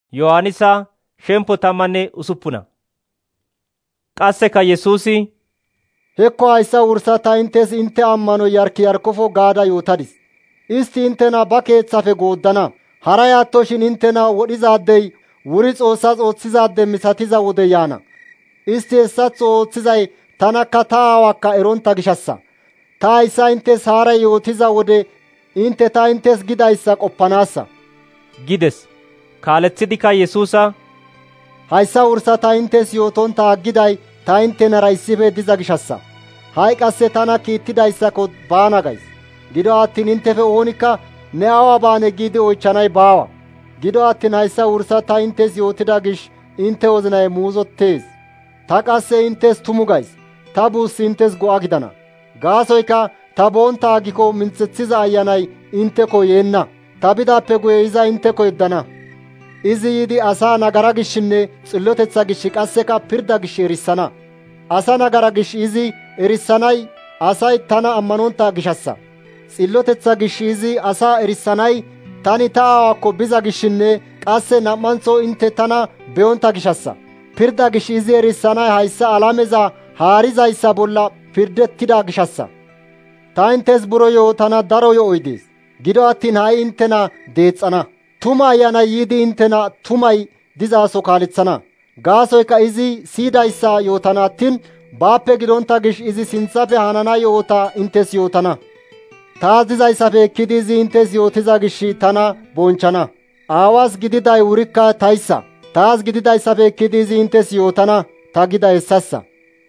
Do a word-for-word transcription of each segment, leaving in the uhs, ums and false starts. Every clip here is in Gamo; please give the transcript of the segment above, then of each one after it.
Yohaannisa shempo tammanne usuppuna. Qasseka Yesuusi, hekko hayssa wursa ta inttes intte ammano yarki yarkofo gaada yootadis. Istti inttena ba keeththafe gooddana. Haray attoshin inttena wodhizaadey wuri Xoossas ooththizaade misatiza wode yaana. Istti hessaththo ooththizay tanakka ta aawakka eronta gishassa. Ta hayssa inttes haaray yootiza wode intte ta inttes gidayssa qoppanaassa gides. Kaalethidikka Yesuusa, hayssa wursa ta inttes yootonta aggiday ta inttenara issife diza gishassa. Ha'i qasse tana kiittidayssako baana gays. Gido attiin inttefe oonikka ne awa baane giidi oychanay baawa. Gido attiin hayssa wursa ta inttes yootida gish intte wozinay muuzottees. Ta qasse inttes tumu gays. Ta buussi inttes go'a gidana. Gaasoykka ta boonta agikko minthethiza ayanay intteko yeenna. Ta bidaappe guye iza intteko yeddana. Izi yiidi asa nagara gishinne xillotetha gish qasseka pirda gish erissana. Asa nagara gish izi erissanay asay tana ammanonta gishassa. Xillotetha gish izi asa erissanay tani ta aawakko biza gishinne qasse nam'antho intte tana beyonta gishassa. Pirda gish izi erissanay hayssa alameza haarizayssa bolla pirdettida gishassa. Ta inttes buro yootana daro yo'oy dees. Gido attiin ha'i inttena deexxana. Tuma ayanay yiidi inttena tumay dizaso kaalethana. Gaasoykka izi siyidayssa yootana attiin baappe gidonta gish izi sinthafe hanana yoota inttes yootana. Taas dizayssafe ekkidi izi inttes yootiza gish tana bonchana. Aawas gididay wurikka tayssa. Taas gididayssafe ekkidi izi inttes yootana. Ta gida hessassa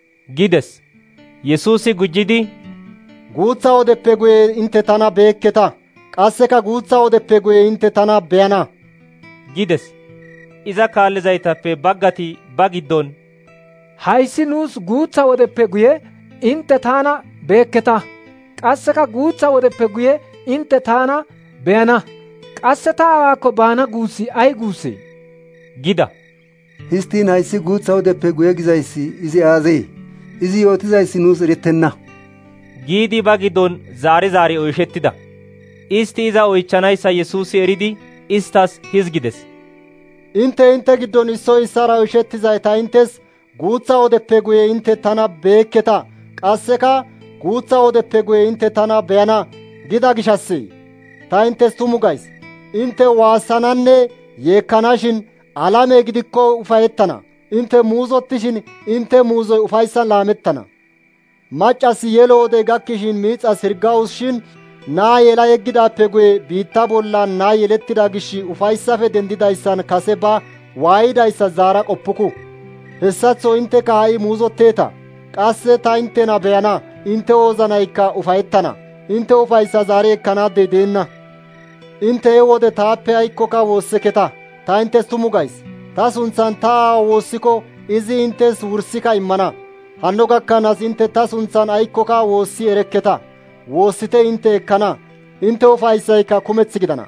gides. Yesuusi gujjidi, guutha wodeppe guye intte tana beekketa. Qasseka guutha wodeppe guye intte tana beyana gides. Iza kaallizaytappe baggati ba giddon, hayssi nuus guutha wodeppe guye intte taana beekketa. Qasseka guutha wodeppe guye intte taana beyana. Qasse ta awaakko baana guussi ay guussee? gida. Histtiin hayssi guutha wodeppe guye gizayssi izi aazee? Izi yootizayssi nuus erettenna giidi ba giddon zaari zaari oyshettida. Isti iza oychanayssa Yesuusi eridi istas hizgides. Intte intte giddon issoy issara oyshettizay ta inttes guutha wodeppe guye intte tana beekketa. Qasseka guutha wodeppe guye intte tana beyana gida gishassee. Ta inttes tumu gays. Intte waassananne yeekkanashin alame gidikko ufayettana. Intte muuzottishin intte muuzoy ufayssan laamettana. Maccasi yelo wodey gakkishin miixas hirgawus shin naa yela yeggidaappe guye biitta bollan naa yelettida gish ufayssafe dendidayssan kase ba waayidayssa zaara qoppuku. Hessatho intteka ha'i muuzotteeta. Qasse ta inttena beyana. Intte wozanaykka ufayettana. Intte ufayssa zaari ekkanaadey deenna. Intte he wode taappe aykkoka woosseketa. Ta inttes tumu gays. Ta sunthan ta aawa woossiko izi inttes wursika immana. Hanno gakkanaas intte ta sunthan aykkoka woossi erekketa. Woossite intte ekkana. Intte ufayssayka kumeth gidana.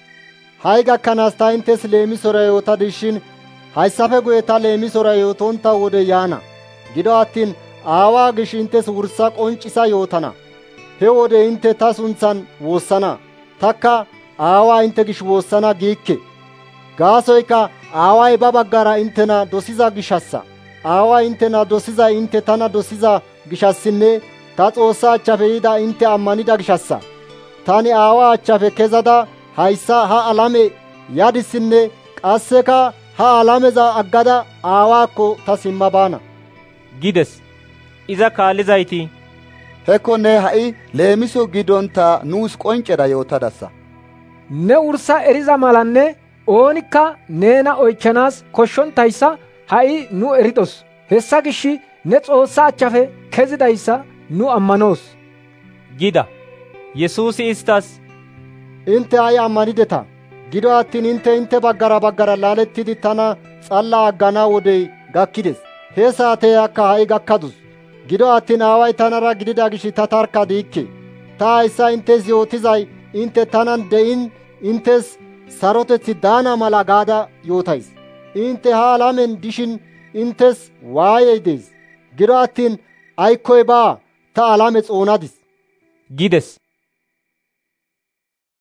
Ha'i gakkanaas ta inttes leemisora yootadishin hayssafe guye ta leemisora yootonta wode yaana. Gido attiin aawaa gish inttes wursa qonccisa yootana. He wode intte ta sunthan woossana. Takka aawaa intte gish woossana giikke. Gaasoykka aaway ba baggara inttena dosiza gishassa. Aaway inttena dosizay intte tana dosiza gishassinne ta Xoossa achchafe yida intte ammanida gishassa. Tani aawaa achchafe kezada hayssa ha alame yadissinne qasseka ha alameza aggada aawaakko ta simma baana gides. Iza kaallizayti, hekko ne ha'i leemiso gidonta nuus qonccera yootadassa. Ne wursa eriza malanne oonikka neena oychanaas koshshontayssa ha'i nu eridos. Hessa gish ne Xoossa achchafe kezidayssa nu ammanoos gida. Yesuusi istas, intte ha'i ammanideta. Gido attiin intte intte baggara baggara laalettidi tana xalla aggana wodey gakkides. He saateyakka ha'i gakkadus. Gido attiin aaway tanara gidida gish ta tarka diikke. Ta hayssa inttes yootizay intte tanan de'in inttes saroteththi daana mala gaada yootays. Intte ha alamen dishin inttes waayey dees. Gido attiin aykkoy baa ta alame xoonadis gides.